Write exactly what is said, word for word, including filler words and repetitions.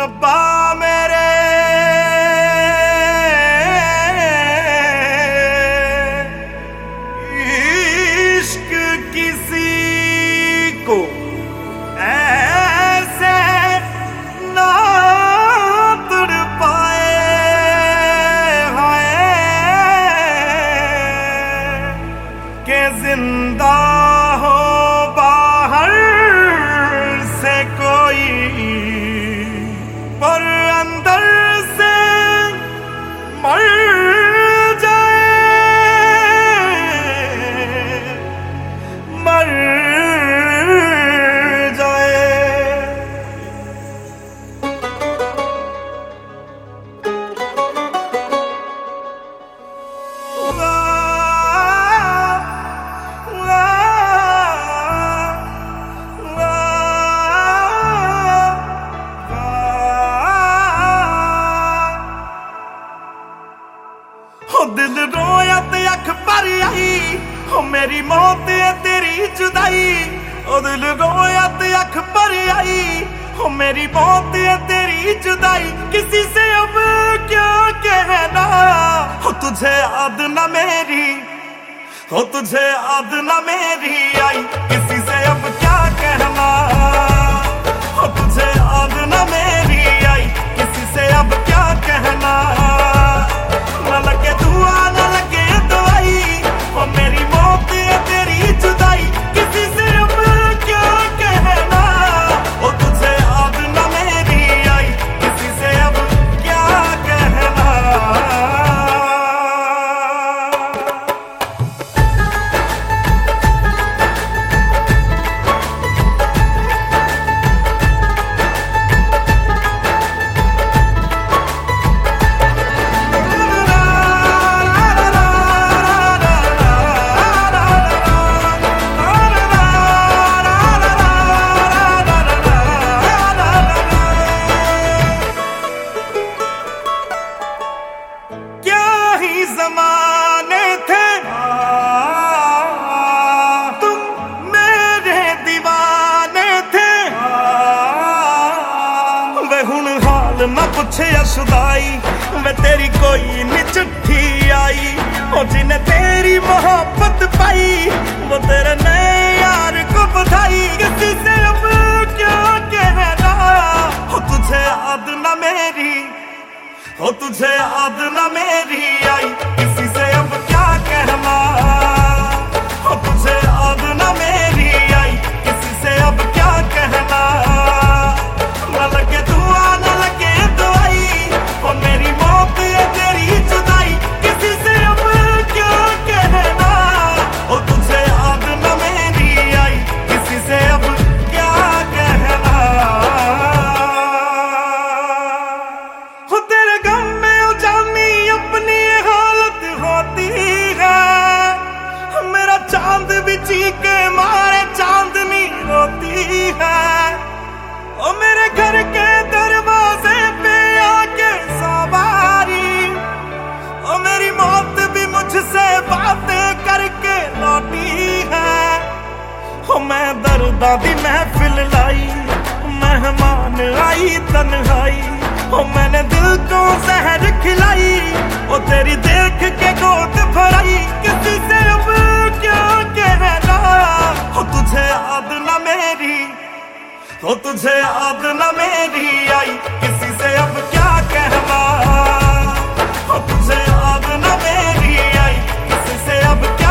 रब्बा मेरे इश्क किसी को ऐसे ना तड़पाए हाय के जिंदा हो बाहर से कोई पर अंदर से मर जाए मर जाए। ला, ला, ला, हो दिल रोया ते अख भर आई हो मेरी मौत है तेरी जुदाई। ओ दिल रोया ते अख भर आई हो मेरी मौत है तेरी जुदाई। किसी से अब क्या कहना हो तुझे याद ना मेरी हो तुझे याद ना मेरी आई। किसी से अब क्या कहना हो तुझे याद ना मेरी आई। किसी से अब क्या कहना ना लगे दुआ ना लगे दवाई वो मेरी मौत है तेरी जुदाई। किसी से अब क्या कहना वो तुझे याद ना मेरी आई। किसी से अब क्या कहना। ज़माने थे तुम मेरे दीवाने थे वे हुण हाल न पुछे शुदाई वे तेरी कोई नी चिट्ठी आई। ओ जिन्हें तेरी मोहब्बत पाई वो तेरे नए यार को बधाई। किसी से अब क्या कहना हो तुझे याद न मेरी हो तुझे याद ना मेरी आई। किसी से अब क्या कहना हो तुझे याद ना मेरी आई। किसी से अब क्या कहना ना लगे दुआ ना लगे दवाई वो मेरी मौत है तेरी जुदाई। किसी से अब क्या कहना हो तुझे याद ना मेरी आई। किसी से अब क्या कहना हो तेरे गम में उजामी अपनी हालत होती है। मेरा चांद भी चीखे मारे चांदनी रोती है। ओ मेरे घर के दरवाजे पे आके सवारी ओ मेरी मौत भी मुझसे बातें करके लौटी है। ओ मैं दर्दा दी महफिल लाई मेहमान आई तन्हाई ओ मैंने दिल को जहर खिलाई ओ तेरी देख के गोद भराई। किसी से अब क्या कहना हो तुझे याद ना मेरी हो तुझे याद ना मेरी आई। किसी से अब क्या कहना हो तुझे याद ना मेरी आई। किसी से अब क्या